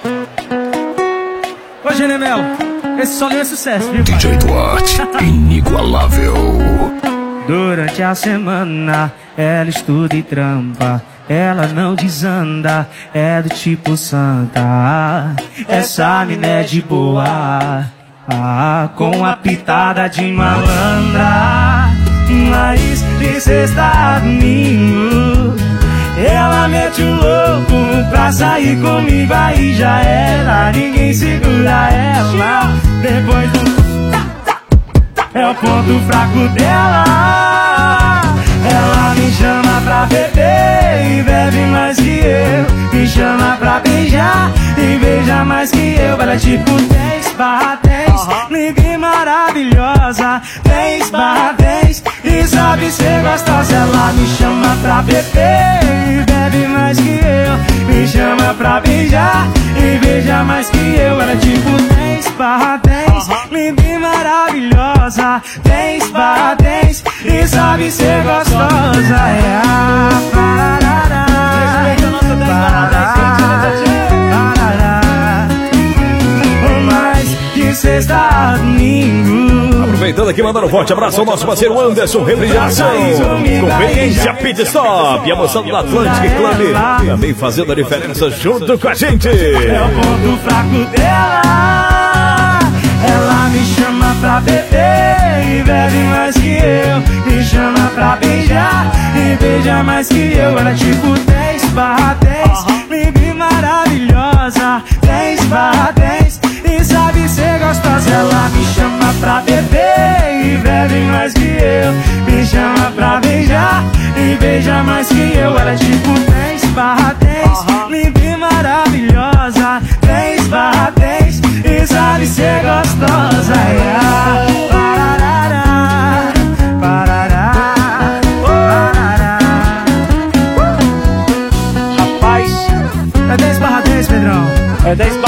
Ô, Genemel, esse solinho é sucesso, viu? DJ Duarte, inigualável. Durante a semana, ela estuda e trampa. Ela não desanda, é do tipo santa. Essa mina é de boa, com a pitada de malandra. Mas de sexta a domingo, ela mete o louco pra sair comigo. Aí já era, ninguém segura ela. Depois do é o ponto fraco dela. Ela me chama pra beber e bebe mais que eu. Me chama pra beijar e beija mais que eu. Ela é tipo 10/10, linda maravilhosa. 10/10 e sabe ser gostosa. Ela me chama pra beber e bebe mais que eu. Me chama pra beijar e beija mais que eu. Ela é tipo 10/10, linda e maravilhosa. 10/10 e sabe ser gostosa. É a parará, mais que sexta a domingo. Aproveitando aqui, mandando um forte abraço ao nosso parceiro Anderson Refrigeração, Conveniência Pit Stop, e a moção do Atlantic Club também fazendo a diferença junto com a gente. É o ponto fraco dela. Ela me chama pra beber e bebe mais que eu. Me chama pra beijar e beija mais que eu. Ela é tipo 10/10, linda e maravilhosa. 10/10 e sabe ser gostosa. Ela me chama pra beber e bebe mais que eu. Me chama pra beijar e beija mais que eu. Ela é tipo 10/10, linda e maravilhosa. 10/10 e sabe ser gostosa. Parará, parará, parará. Rapaz, é 10/10, Pedrão. É 10/10.